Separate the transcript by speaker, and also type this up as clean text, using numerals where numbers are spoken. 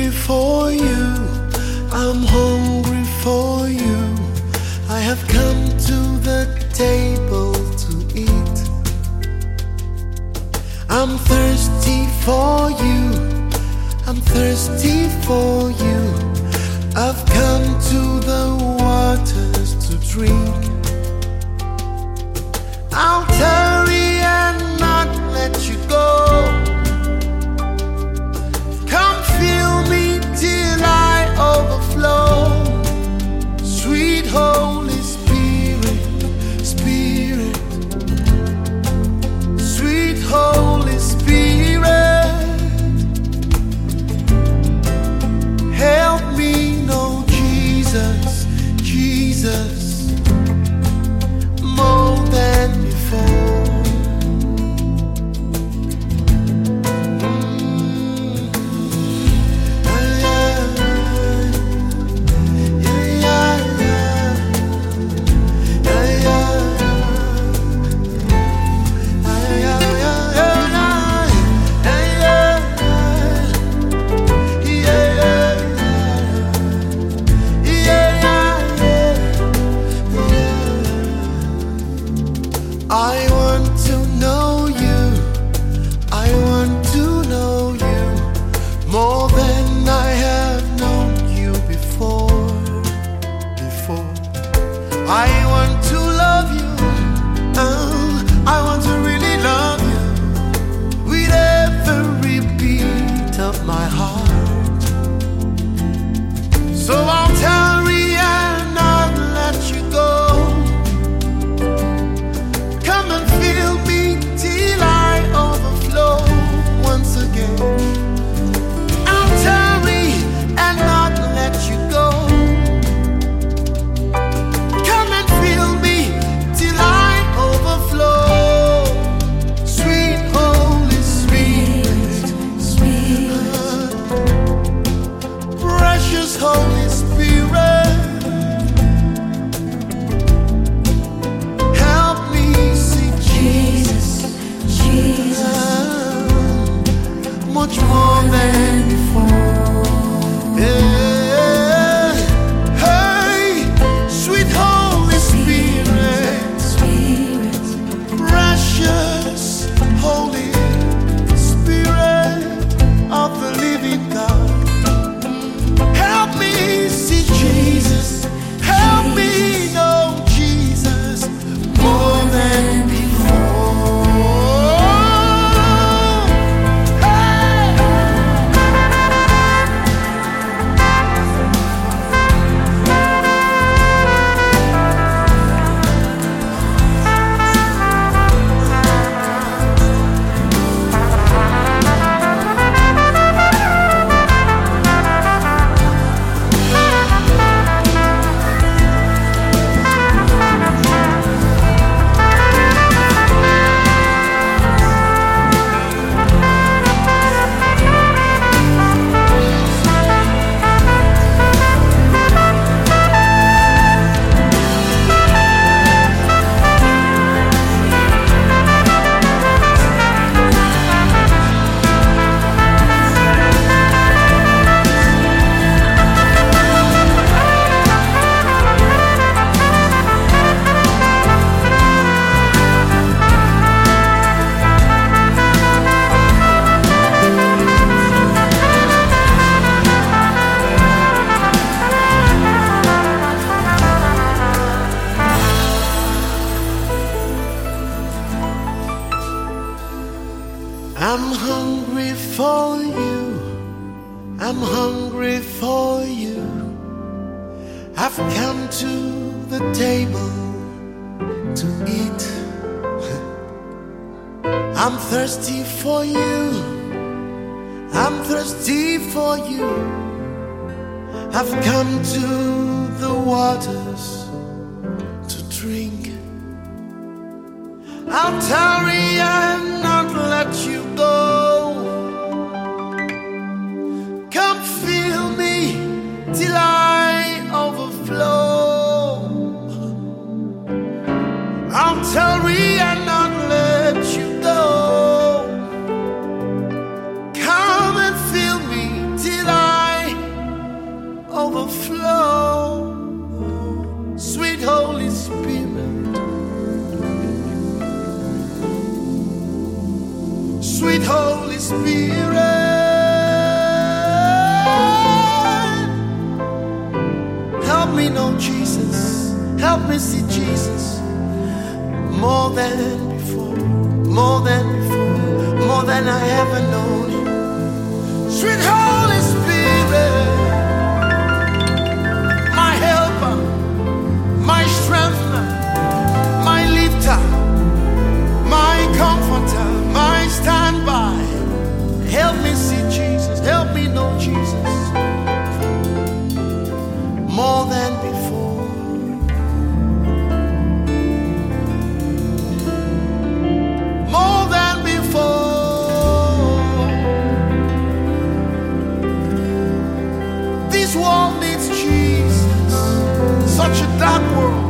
Speaker 1: for you. I'm hungry for you. I have come to the table to eat. I'm thirsty for you. I'm thirsty for you. I've come to the waters to drink. I'll tarry and not let you go. Come fill me till I overflow. Sweet Holy Spirit, Spirit, sweet Holy Spirit, help me know Jesus, Jesus, more than before. I want to know you. I want to know you more than I have known you before. I want to love you. I want to really love you with every beat of my heart. So I'll tarry and not let you go. Come and fill me till I overflow once again. I'll tarry and not let you go. Come and fill me till I overflow. Sweet Holy Spirit, precious Holy Spirit, help me see Jesus, much more than before. Yeah. Hey, sweet Holy Spirit, precious Holy Spirit of the living God, help me see Jesus, help me know Jesus more than before. I'm hungry for you. I'm hungry for you. I've come to the table to eat. I'm thirsty for you. I'm thirsty for you. I've come to the waters to drink. I'll tarry and not let you go. Come fill me till I overflow. I'll tarry and not let you go. Come and fill me till I Spirit, help me know Jesus, help me see Jesus more than before, more than before, more than I ever known him. Sweet Holy Spirit, my helper, my strengthener, my lifter, my comforter, my standby. Help me see Jesus, help me know Jesus more than before. More than before. This world needs Jesus, such a dark world.